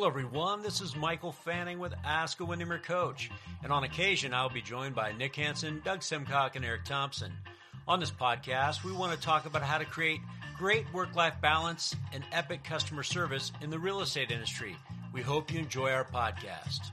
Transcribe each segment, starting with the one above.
Hello, everyone. This is Michael Fanning with Ask a Windermere Coach. And on occasion, I'll be joined by Nick Hansen, Doug Simcock, and Eric Thompson. On this podcast, we want to talk about how to create great work-life balance and epic customer service in the real estate industry. We hope you enjoy our podcast.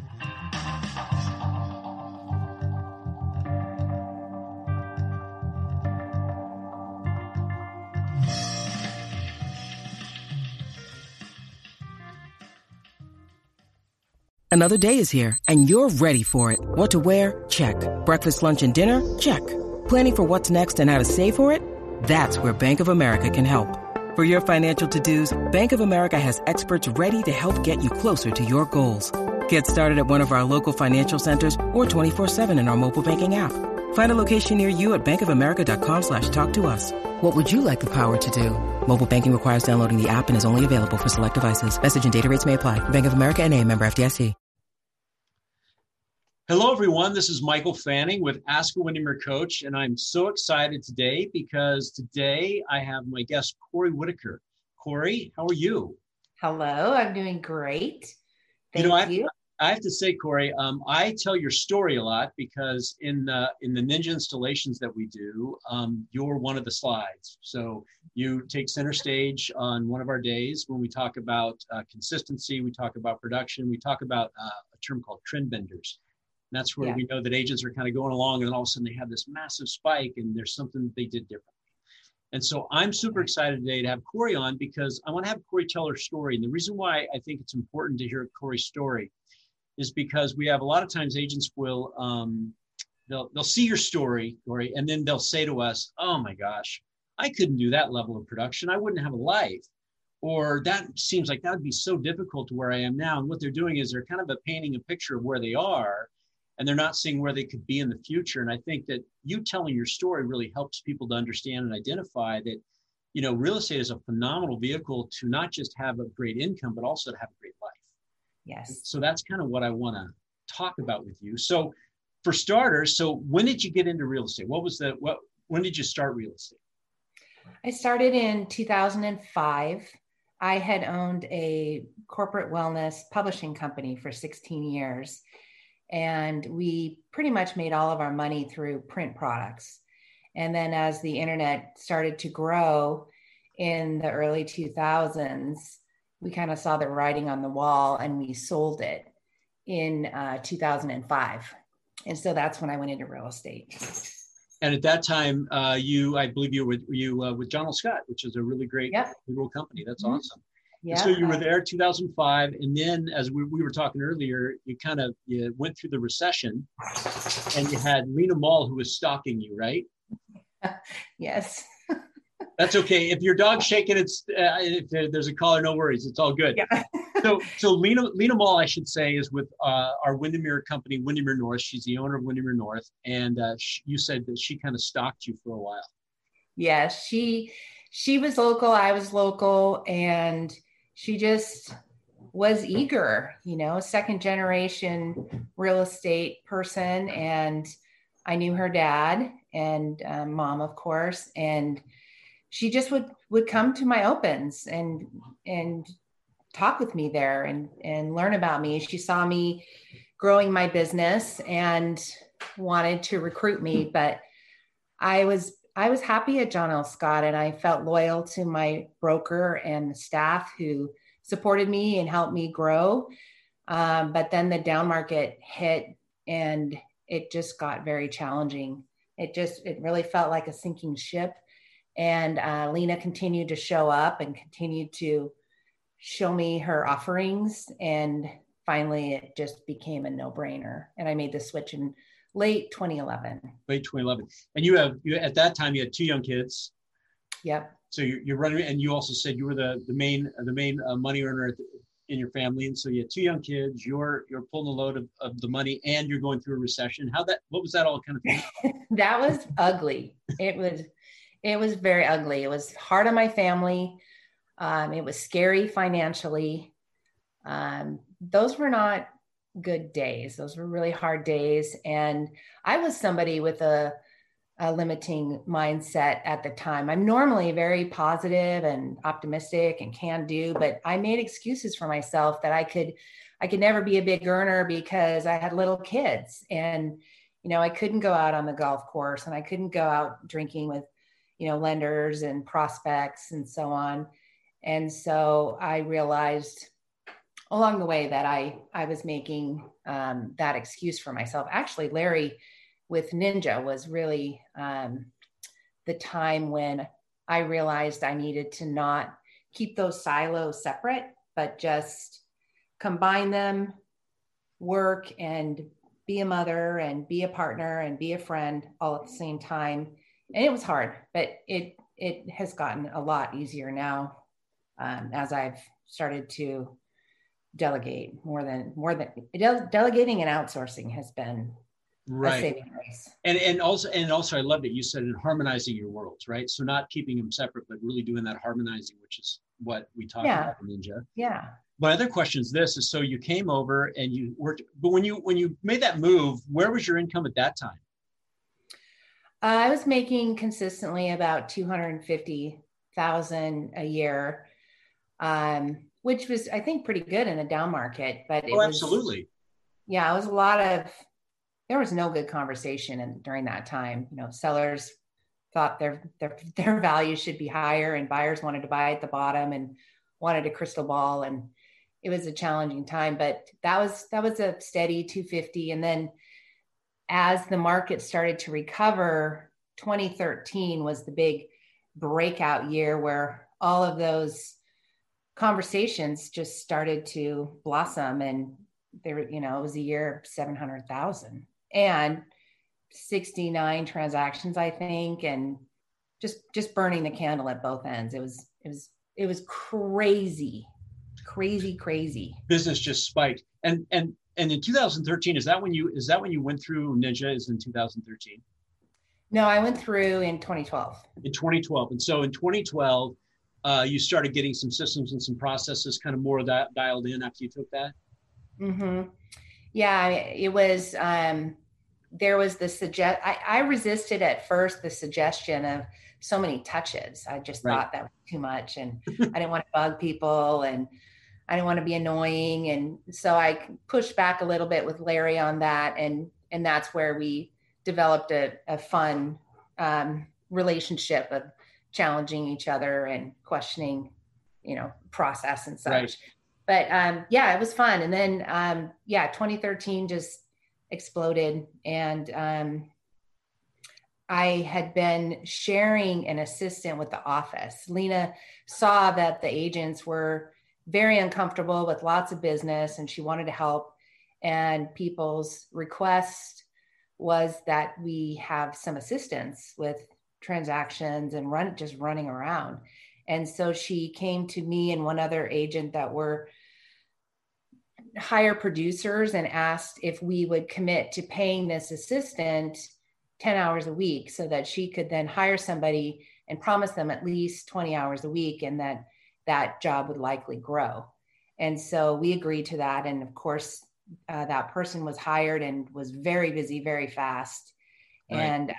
Another day is here, and you're ready for it. What to wear? Check. Breakfast, lunch, and dinner? Check. Planning for what's next and how to save for it? That's where Bank of America can help. For your financial to-dos, Bank of America has experts ready to help get you closer to your goals. Get started at one of our local financial centers or 24/7 in our mobile banking app. Find a location near you at bankofamerica.com/talktous. What would you like the power to do? Mobile banking requires downloading the app and is only available for select devices. Message and data rates may apply. Bank of America N.A., member FDIC. Hello, everyone. This is Michael Fanning with Ask a Windermere Coach, and I'm so excited today because today I have my guest, Corey Whitaker. Corey, how are you? Hello, I'm doing great. Thank you. I have to say, Corey, I tell your story a lot because in the Ninja installations that we do, you're one of the slides. So you take center stage on one of our days when we talk about consistency, we talk about production, we talk about a term called trend benders. And that's where we know that agents are kind of going along and then all of a sudden they have this massive spike and there's something that they did differently. And so I'm super excited today to have Corey on because I want to have Corey tell her story. And the reason why I think it's important to hear Corey's story is because we have a lot of times agents will, they'll see your story, Corey, and then they'll say to us, oh my gosh, I couldn't do that level of production. I wouldn't have a life. Or that seems like that would be so difficult to where I am now. And what they're doing is they're kind of painting a picture of where they are and they're not seeing where they could be in the future. And I think that you telling your story really helps people to understand and identify that, you know, real estate is a phenomenal vehicle to not just have a great income, but also to have a great life. Yes. So that's kind of what I want to talk about with you. So for starters, so when did you get into real estate? When did you start real estate? I started in 2005. I had owned a corporate wellness publishing company for 16 years. And we pretty much made all of our money through print products. And then as the internet started to grow in the early 2000s, we kind of saw the writing on the wall and we sold it in 2005. And so that's when I went into real estate. And at that time, I believe you were with John L. Scott, which is a really great little company. That's awesome. Yeah, and so you were there 2005. And then as we were talking earlier, you went through the recession and you had Lena Mall who was stalking you, right? Yes. That's okay. If your dog's shaking, if there's a caller, no worries. It's all good. Yeah. So Lena Mall, I should say, is with our Windermere company, Windermere North. She's the owner of Windermere North. And you said that she kind of stalked you for a while. Yes, she was local. I was local. And she just was eager, second generation real estate person. And I knew her dad and mom, of course. And she just would come to my opens and talk with me there and learn about me. She saw me growing my business and wanted to recruit me, but I was happy at John L. Scott and I felt loyal to my broker and the staff who supported me and helped me grow. But then the down market hit and it just got very challenging. It really felt like a sinking ship. And Lena continued to show up and continued to show me her offerings. And finally, it just became a no-brainer. And I made the switch in late 2011. Late 2011. And you at that time, you had two young kids. Yep. So you're running, and you also said you were the main money earner in your family. And so you had two young kids, you're pulling the load of the money and you're going through a recession. What was that all kind of? That was ugly. It was very ugly. It was hard on my family. It was scary financially. Those were not good days. Those were really hard days. And I was somebody with a limiting mindset at the time. I'm normally very positive and optimistic and can do, but I made excuses for myself that I could never be a big earner because I had little kids, and, I couldn't go out on the golf course, and I couldn't go out drinking with, lenders and prospects and so on. And so I realized along the way that I was making that excuse for myself. Actually, Larry with Ninja was really the time when I realized I needed to not keep those silos separate, but just combine them, work and be a mother and be a partner and be a friend all at the same time. And it was hard, but it has gotten a lot easier now as I've started to delegate more than delegating and outsourcing has been a saving grace. And also I love that you said in harmonizing your worlds, right? So not keeping them separate, but really doing that harmonizing, which is what we talk about in Ninja. Yeah. My other question is this: is so you came over and you worked, but when you made that move, where was your income at that time? I was making consistently about $250,000 a year, which was, I think, pretty good in a down market. But it was absolutely. Yeah, it was there was no good conversation during that time. Sellers thought their value should be higher, and buyers wanted to buy at the bottom and wanted a crystal ball, and it was a challenging time. But that was a steady 250. And then as the market started to recover, 2013 was the big breakout year where all of those conversations just started to blossom, and there, it was a year of 700,000 and 69 transactions, I think, and just burning the candle at both ends. It was crazy. Business just spiked. And in 2013, is that when you went through Ninja? Is in 2013? No, I went through in 2012. In 2012. And so in 2012, you started getting some systems and some processes kind of more of that dialed in after you took that? Mm-hmm. Yeah, it was, there was I resisted at first the suggestion of so many touches. I just thought that was too much, and I didn't want to bug people, and I didn't want to be annoying. And so I pushed back a little bit with Larry on that. And that's where we developed a fun relationship of challenging each other and questioning, process and such. Right. But it was fun. And then 2013 just exploded. And I had been sharing an assistant with the office. Lena saw that the agents were very uncomfortable with lots of business, and she wanted to help. And people's request was that we have some assistance with transactions and running around. And so she came to me and one other agent that were hire producers and asked if we would commit to paying this assistant 10 hours a week so that she could then hire somebody and promise them at least 20 hours a week, and that job would likely grow. And so we agreed to that. And of course, that person was hired and was very busy, very fast. Right. And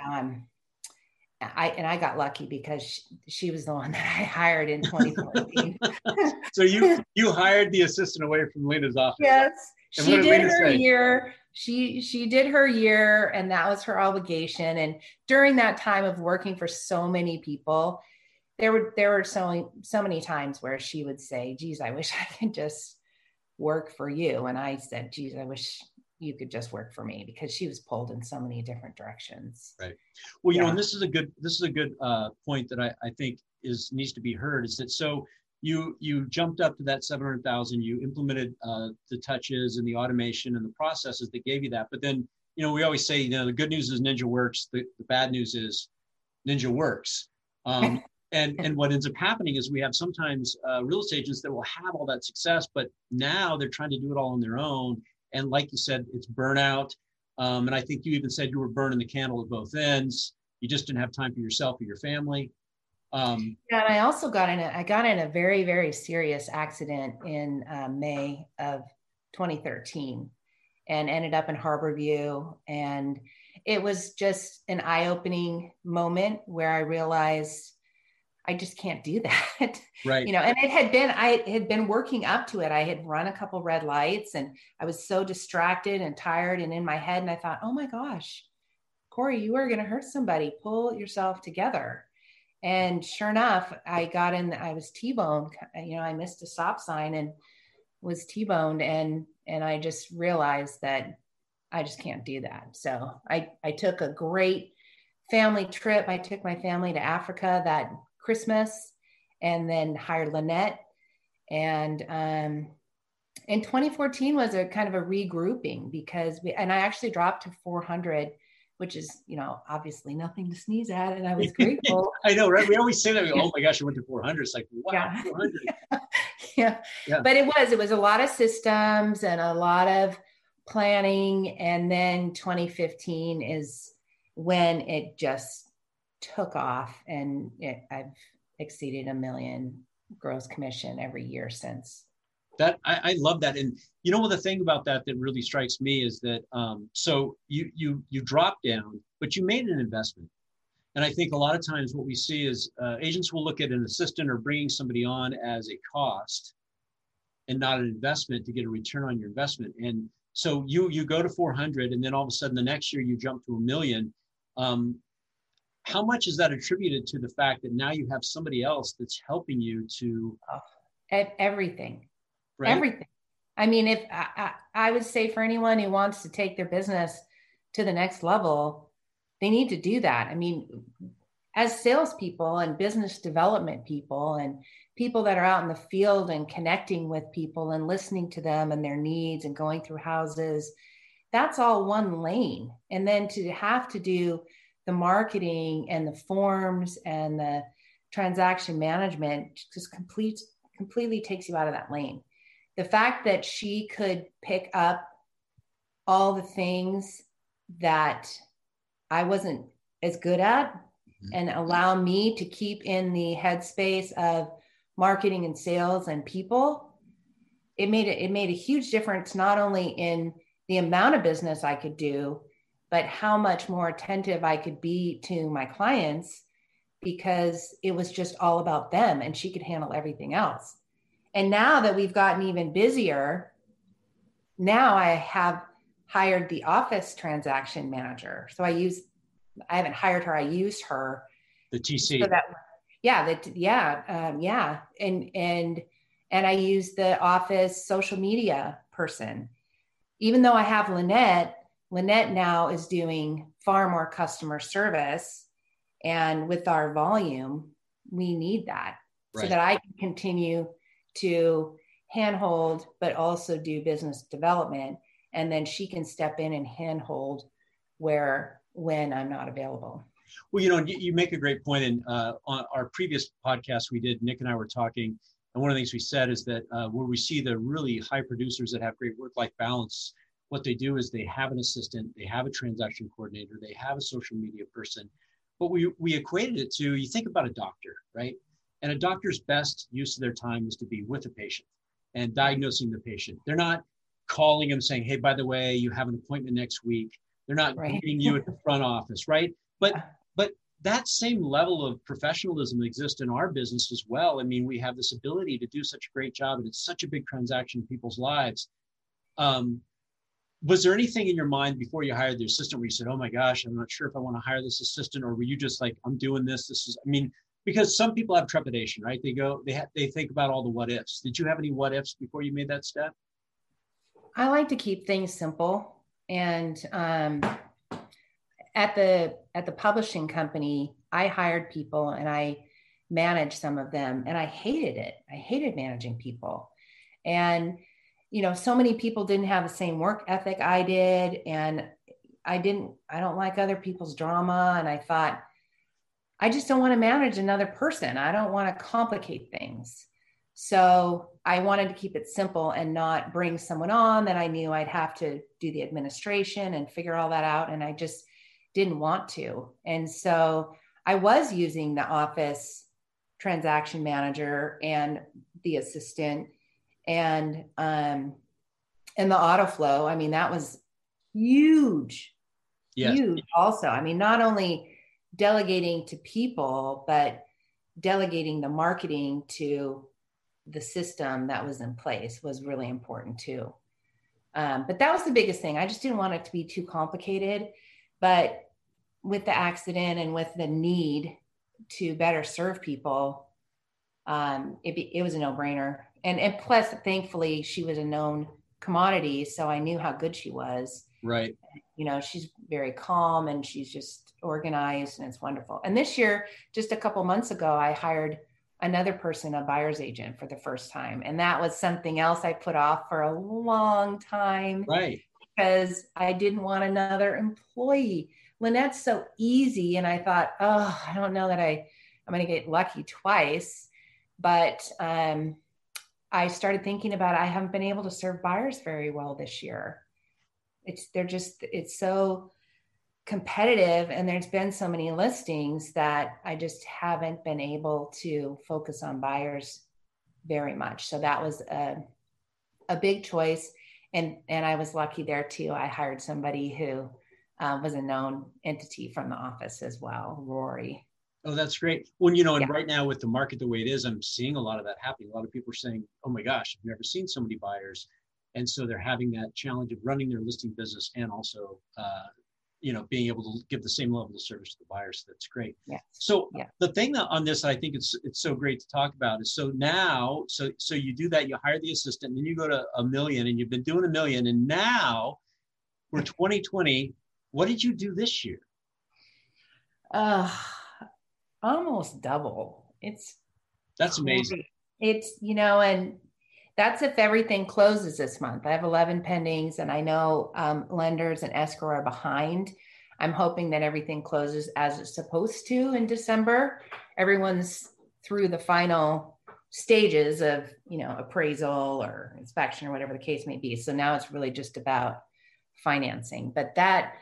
I got lucky because she was the one that I hired in 2014. So you hired the assistant away from Lena's office. Yes, she did her year. She did her year, and that was her obligation. And during that time of working for so many people, there were so many times where she would say, "Geez, I wish I could just work for you." And I said, "Geez, I wish you could just work for me," because she was pulled in so many different directions. Right. Well, and this is a good point that I think needs to be heard, is that so you jumped up to that 700,000, you implemented the touches and the automation and the processes that gave you that. But then, we always say, the good news is Ninja works. The bad news is Ninja works. And what ends up happening is we have sometimes real estate agents that will have all that success, but now they're trying to do it all on their own. And like you said, it's burnout. And I think you even said you were burning the candle at both ends. You just didn't have time for yourself or your family. And I also got in a very, very serious accident in May of 2013 and ended up in Harborview. And it was just an eye-opening moment where I realized I just can't do that. Right. And I had been working up to it. I had run a couple red lights and I was so distracted and tired and in my head. And I thought, oh my gosh, Corey, you are going to hurt somebody. Pull yourself together. And sure enough, I was T-boned. I missed a stop sign and was T-boned. And I just realized that I just can't do that. So I took a great family trip. I took my family to Africa that Christmas and then hired Lynette. And in 2014 was a kind of a regrouping because I actually dropped to 400, which is, obviously nothing to sneeze at. And I was grateful. I know, right? We always say that. Oh my gosh, I went to 400. It's like, wow, yeah. 400. Yeah. But it was a lot of systems and a lot of planning. And then 2015 is when it just took off, and I've exceeded $1 million gross commission every year since. That I love that. And the thing about that really strikes me is that so you dropped down, but you made an investment. And I think a lot of times what we see is agents will look at an assistant or bringing somebody on as a cost and not an investment to get a return on your investment. And so you go to 400, and then all of a sudden the next year you jump to $1 million. How much is that attributed to the fact that now you have somebody else that's helping you to everything, right? Everything. I mean, if I would say for anyone who wants to take their business to the next level, they need to do that. I mean, as salespeople and business development people and people that are out in the field and connecting with people and listening to them and their needs and going through houses, that's all one lane. And then to have to do the marketing and the forms and the transaction management just completely takes you out of that lane. The fact that she could pick up all the things that I wasn't as good at and allow me to keep in the headspace of marketing and sales and people, it made a huge difference, not only in the amount of business I could do, but how much more attentive I could be to my clients, because it was just all about them and she could handle everything else. And now that we've gotten even busier, now I have hired the office transaction manager. So I haven't hired her. I used her. The TC. So that, and I use the office social media person. Even though I have Lynette now is doing far more customer service. And with our volume, we need that so that I can continue to handhold, but also do business development. And then she can step in and handhold when I'm not available. Well, you make a great point. And on our previous podcast we did, Nick and I were talking, and one of the things we said is that where we see the really high producers that have great work-life balance, what they do is they have an assistant, they have a transaction coordinator, they have a social media person. But we equated it to, you think about a doctor, right? And a doctor's best use of their time is to be with a patient and diagnosing the patient. They're not calling them saying, hey, by the way, you have an appointment next week. They're not greeting you at the front office, right? But that same level of professionalism exists in our business as well. I mean, we have this ability to do such a great job, and it's such a big transaction in people's lives. Was there anything in your mind before you hired the assistant where you said, oh my gosh, I'm not sure if I want to hire this assistant? Or were you just like, I'm doing this. Because some people have trepidation, right? They think about all the what ifs. Did you have any what ifs before you made that step? I like to keep things simple. And at the publishing company, I hired people and I managed some of them, and I hated it. I hated managing people. And so many people didn't have the same work ethic I did. And I don't like other people's drama. And I thought, I just don't want to manage another person. I don't want to complicate things. So I wanted to keep it simple and not bring someone on that I knew I'd have to do the administration and figure all that out. And I just didn't want to. And so I was using the office transaction manager and the assistant and the auto flow. I mean, that was huge Yes. huge also. I mean, not only delegating to people, but delegating the marketing to the system that was in place was really important too. But that was the biggest thing. I just didn't want it to be too complicated. But with the accident and with the need to better serve people, it was a no-brainer. And plus, thankfully, she was a known commodity, so I knew how good she was. Right. You know, she's very calm and she's just organized, and it's wonderful. And this year, just a couple months ago, I hired another person, a buyer's agent, for the first time. And that was something else I put off for a long time. Right. Because I didn't want another employee. Lynette's so easy. And I thought, oh, I don't know that I'm going to get lucky twice. But I started thinking about, I haven't been able to serve buyers very well this year. It's so competitive, and there's been so many listings that I just haven't been able to focus on buyers very much. So that was a big choice. And I was lucky there too. I hired somebody who was a known entity from the office as well, Rory. Oh, that's great. Well, you know, and Yeah. right now with the market the way it is, I'm seeing a lot of that happening. A lot of people are saying, oh my gosh, I've never seen so many buyers. And so they're having that challenge of running their listing business and also, you know, being able to give the same level of service to the buyers. So that's great. Yeah. So Yeah. the thing that on this, I think it's so great to talk about is, so now, so you do that, you hire the assistant, and then you go to $1 million, and you've been doing $1 million, and now we're 2020. What did you do this year? Almost double. That's amazing. It's, you know, and that's if everything closes this month. I have 11 pendings, and I know lenders and escrow are behind. I'm hoping that everything closes as it's supposed to in December. Everyone's through the final stages of, you know, appraisal or inspection or whatever the case may be. So now it's really just about financing. But that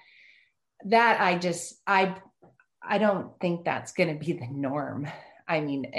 I don't think that's going to be the norm. I mean,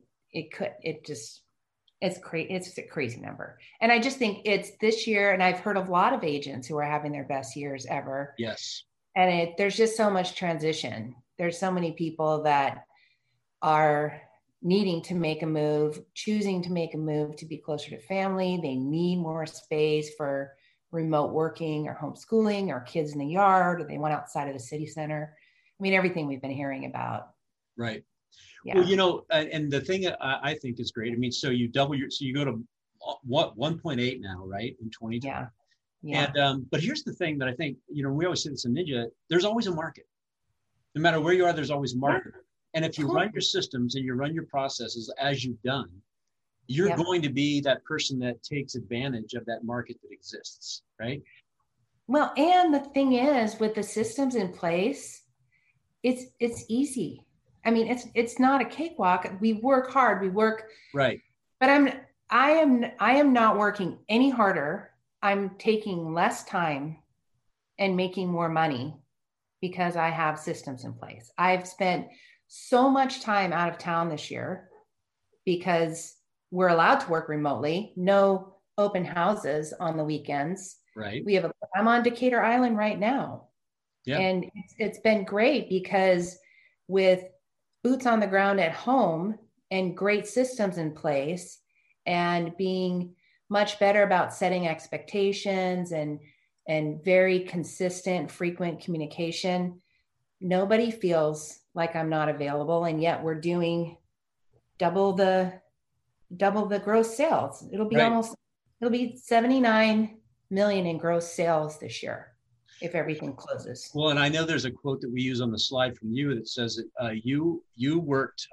it's crazy. It's a crazy number. And I just think it's this year. And I've heard of a lot of agents who are having their best years ever. Yes. And there's just so much transition. There's so many people that are needing to make a move, choosing to make a move to be closer to family. They need more space for remote working or homeschooling or kids in the yard, or they went outside of the city center. I mean, everything we've been hearing about. Right. Yeah. Well, you know, and the thing I think is great. I mean, so you double so you go to what, 1.8 now, right? In 2020. Yeah. Yeah. And, but here's the thing that I think, you know, we always say this in Ninja, there's always a market. No matter where you are, there's always a market. Yeah. And if you run your systems and you run your processes as you've done, you're going to be that person that takes advantage of that market that exists, right? Well, and the thing is, with the systems in place, it's easy. I mean, it's not a cakewalk. We work hard. We work right. But I am not working any harder. I'm taking less time and making more money because I have systems in place. I've spent so much time out of town this year because we're allowed to work remotely. No open houses on the weekends. Right. I'm on Decatur Island right now. Yeah. And it's been great because with boots on the ground at home and great systems in place and being much better about setting expectations and very consistent, frequent communication, nobody feels like I'm not available. And yet we're doing double the gross sales. It'll be 79 million in gross sales this year if everything closes. Well, and I know there's a quote that we use on the slide from you that says that you worked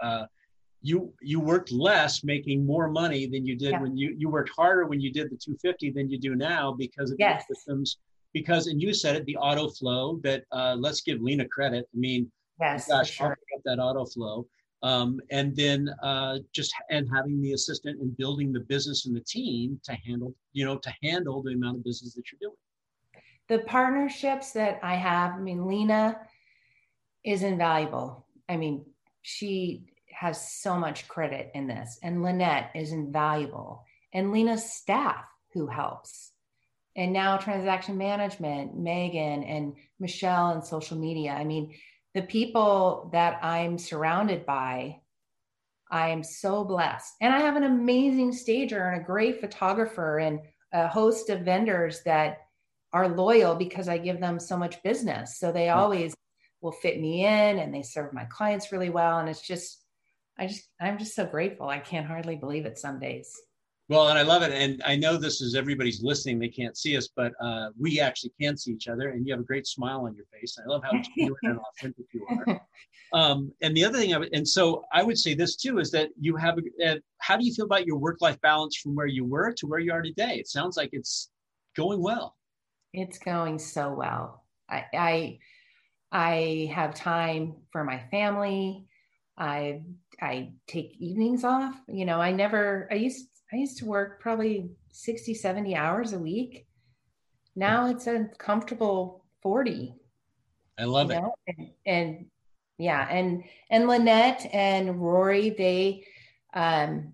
less making more money than you did when you worked harder when you did the 250 than you do now because of the systems. Because, and you said it, the auto flow that let's give Lena credit. I mean, gosh, sure. That auto flow. And then and having the assistant and building the business and the team to handle the amount of business that you're doing. The partnerships that I have, I mean, Lena is invaluable. I mean, she has so much credit in this, and Lynette is invaluable, and Lena's staff who helps. and now transaction management, Megan and Michelle and social media. I mean, the people that I'm surrounded by, I am so blessed. And I have an amazing stager and a great photographer and a host of vendors that are loyal because I give them so much business. So they always will fit me in and they serve my clients really well. And it's just, I'm just so grateful. I can't hardly believe it some days. Well, and I love it. And I know this is everybody's listening. They can't see us, but we actually can see each other. And you have a great smile on your face. I love how genuine and authentic you are. And the other thing, so I would say this too, is that you have, how do you feel about your work-life balance from where you were to where you are today? It sounds like it's going well. It's going so well. I have time for my family. I take evenings off. You know, I used to work probably 60, 70 hours a week. Now it's a comfortable 40. I love it. And yeah. And Lynette and Rory, they have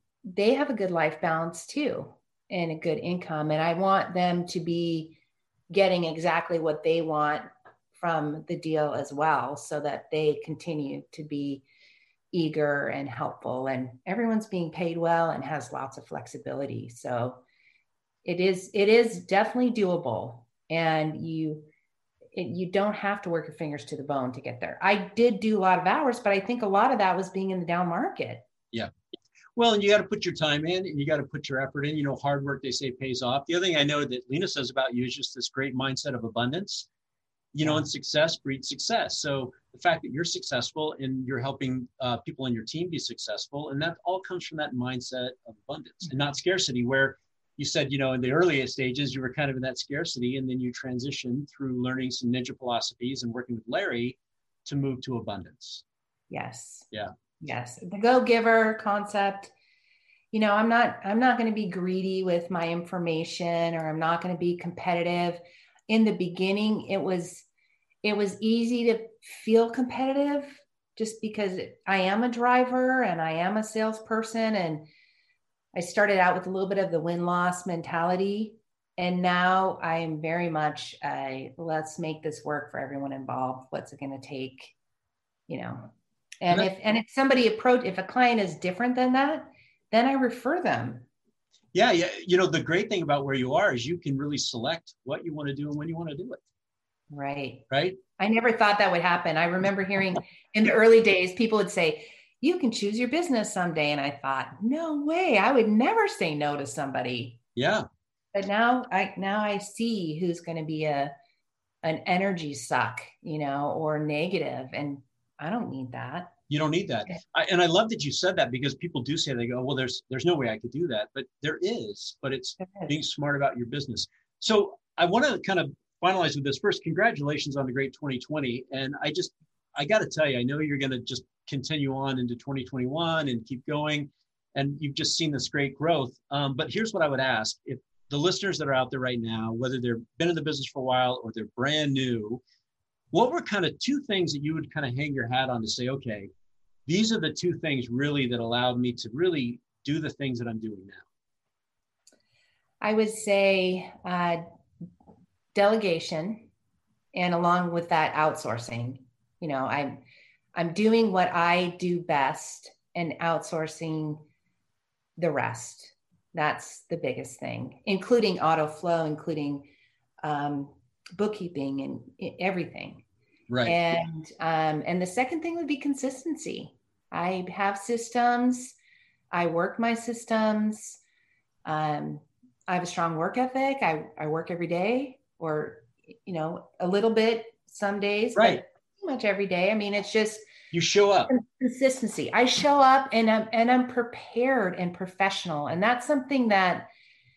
a good life balance too, and a good income. And I want them to be getting exactly what they want from the deal as well, so that they continue to be eager and helpful, and everyone's being paid well and has lots of flexibility. So it is definitely doable, and you don't have to work your fingers to the bone to get there. I did do a lot of hours, but I think a lot of that was being in the down market. Yeah. Well, and you got to put your time in and you got to put your effort in. You know, hard work, they say, pays off. The other thing I know that Lena says about you is just this great mindset of abundance. You know, and success breeds success. So the fact that you're successful and you're helping people on your team be successful, and that all comes from that mindset of abundance and not scarcity, where you said, you know, in the earliest stages, you were kind of in that scarcity, and then you transitioned through learning some ninja philosophies and working with Larry to move to abundance. Yes. Yeah. Yes. The go-giver concept. You know, I'm not going to be greedy with my information, or I'm not going to be competitive. In the beginning, it was easy to feel competitive just because I am a driver and I am a salesperson, and I started out with a little bit of the win-loss mentality. And now I am very much let's make this work for everyone involved. What's it going to take? You know, and if a client is different than that, then I refer them. Yeah. You know, the great thing about where you are is you can really select what you want to do and when you want to do it. Right. Right. I never thought that would happen. I remember hearing in the early days, people would say, you can choose your business someday. And I thought, no way, I would never say no to somebody. Yeah. But now I see who's going to be an energy suck, you know, or negative. And I don't need that. You don't need that. And I love that you said that, because people do say, they go, well, there's no way I could do that, but there is, but it's being smart about your business. So I want to kind of finalize with this. First, congratulations on the great 2020. And I got to tell you, I know you're going to just continue on into 2021 and keep going. And you've just seen this great growth. But here's what I would ask. If the listeners that are out there right now, whether they've been in the business for a while or they're brand new, what were kind of two things that you would kind of hang your hat on to say, okay, these are the two things really that allowed me to really do the things that I'm doing now? I would say delegation, and along with that, outsourcing. You know, I'm doing what I do best and outsourcing the rest. That's the biggest thing, including auto flow, including bookkeeping and everything. Right. And the second thing would be consistency. I have systems. I work my systems. I have a strong work ethic. I work every day, or, you know, a little bit some days, right, but pretty much every day. I mean, it's just, you show up. Consistency. I show up and I'm prepared and professional. And that's something that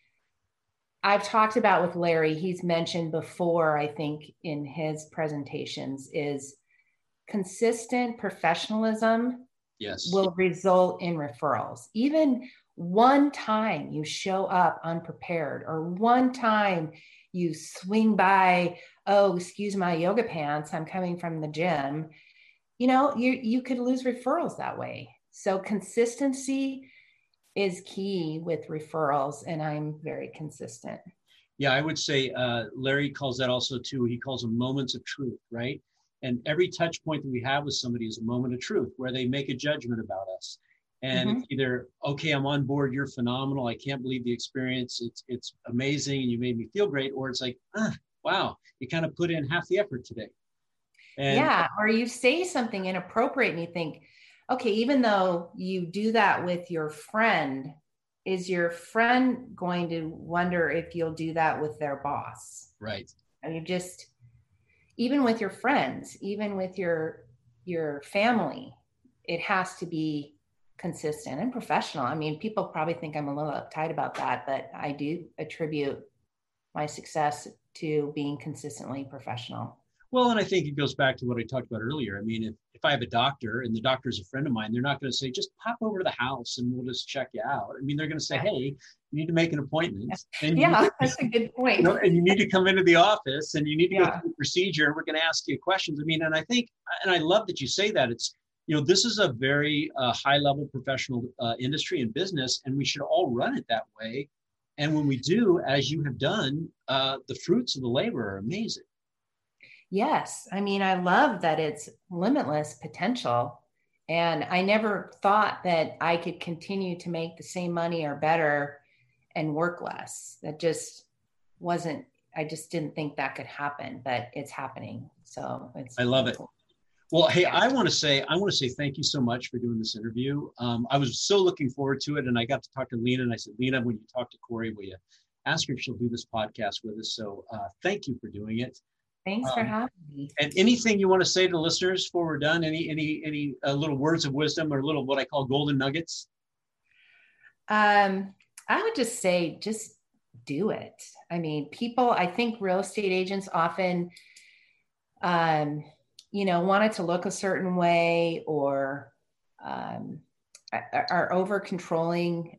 I've talked about with Larry. He's mentioned before, I think, in his presentations, is consistent professionalism. Yes. Will result in referrals. Even one time you show up unprepared, or one time you swing by, oh, excuse my yoga pants, I'm coming from the gym, you know, you could lose referrals that way. So consistency is key with referrals, and I'm very consistent. Yeah, I would say Larry calls that also too. He calls them moments of truth, right? And every touch point that we have with somebody is a moment of truth where they make a judgment about us. And it's either, okay, I'm on board, you're phenomenal, I can't believe the experience, it's amazing, and you made me feel great, or it's like, wow, you kind of put in half the effort today. And yeah, or you say something inappropriate and you think, okay, even though you do that with your friend, is your friend going to wonder if you'll do that with their boss? Right. And you just, even with your friends, even with your family, it has to be consistent and professional. I mean, people probably think I'm a little uptight about that, but I do attribute my success to being consistently professional. Well, and I think it goes back to what I talked about earlier. I mean, if I have a doctor and the doctor is a friend of mine, they're not going to say, just pop over to the house and we'll just check you out. I mean, they're going to say, hey, you need to make an appointment. And that's a good point. And you need to come into the office and you need to go through the procedure and we're going to ask you questions. I mean, and I think, and I love that you say that. It's, this is a very high level professional industry and business, and we should all run it that way. And when we do, as you have done, the fruits of the labor are amazing. Yes. I mean, I love that it's limitless potential. And I never thought that I could continue to make the same money or better and work less. That just wasn't, I just didn't think that could happen, but it's happening. So I love it. Well, hey, I want to say thank you so much for doing this interview. I was so looking forward to it. And I got to talk to Lena, and I said, Lena, when you talk to Corey, will you ask her if she'll do this podcast with us? So thank you for doing it. Thanks for having me. And anything you want to say to listeners before we're done? Any little words of wisdom or little what I call golden nuggets? I would just say, just do it. I mean, I think real estate agents often, want it to look a certain way or are over controlling.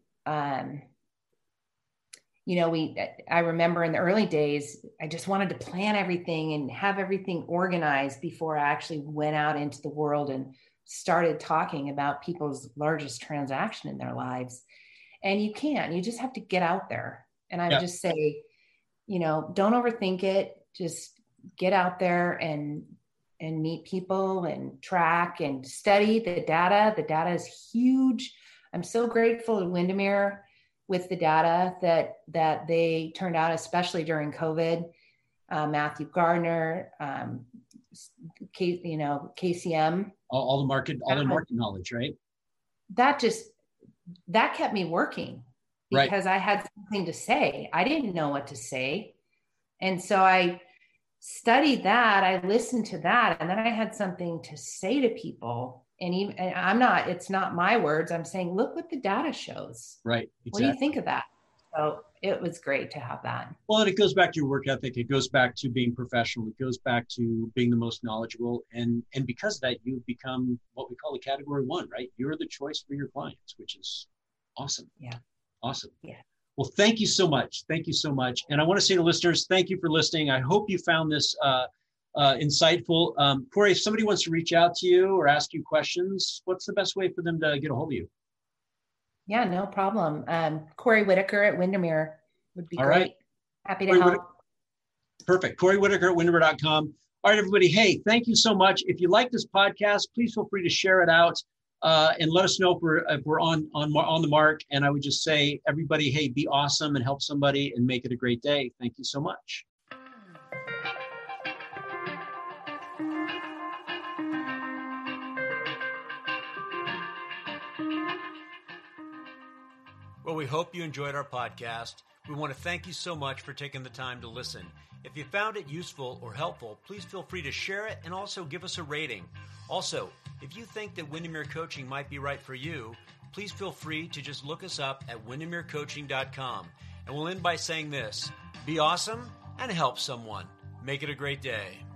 I remember in the early days, I just wanted to plan everything and have everything organized before I actually went out into the world and started talking about people's largest transaction in their lives. And you just have to get out there. And I would just say, don't overthink it. Just get out there and meet people and track and study the data. The data is huge. I'm so grateful to Windermere with the data that they turned out, especially during COVID. Matthew Gardner, KCM. All the market knowledge, right? That kept me working because I had something to say. I didn't know what to say. And so I studied that, I listened to that, and then I had something to say to people. And it's not my words. I'm saying, look what the data shows. Right. Exactly. What do you think of that? So it was great to have that. Well, and it goes back to your work ethic. It goes back to being professional. It goes back to being the most knowledgeable. And because of that, you've become what we call a category 1, right? You're the choice for your clients, which is awesome. Yeah. Awesome. Yeah. Well, thank you so much. Thank you so much. And I want to say to listeners, thank you for listening. I hope you found this insightful. Corey, if somebody wants to reach out to you or ask you questions, what's the best way for them to get a hold of you? Yeah, no problem. Corey Whitaker at Windermere would be great. Right. Happy to help. Perfect. Corey Whitaker at windermere.com. All right, everybody. Hey, thank you so much. If you like this podcast, please feel free to share it out and let us know if we're on the mark. And I would just say, everybody, hey, be awesome and help somebody and make it a great day. Thank you so much. Well, we hope you enjoyed our podcast. We want to thank you so much for taking the time to listen. If you found it useful or helpful, please feel free to share it and also give us a rating. Also, if you think that Windermere Coaching might be right for you, please feel free to just look us up at windermerecoaching.com. And we'll end by saying this: be awesome and help someone. Make it a great day.